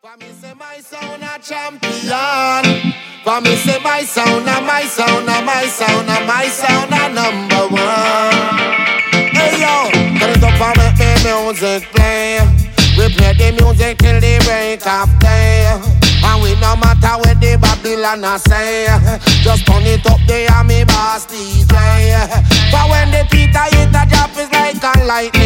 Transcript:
For me say my sound a champion. For me say my sound a, my sound a, my sound a, my sound a number one. Hey yo, turn it up and make me music play. We play the music till the break of day. And we no matter what the Babylon a say. Just turn it up there and me boss DJ. But when the Peter hit the drop is like a lightning.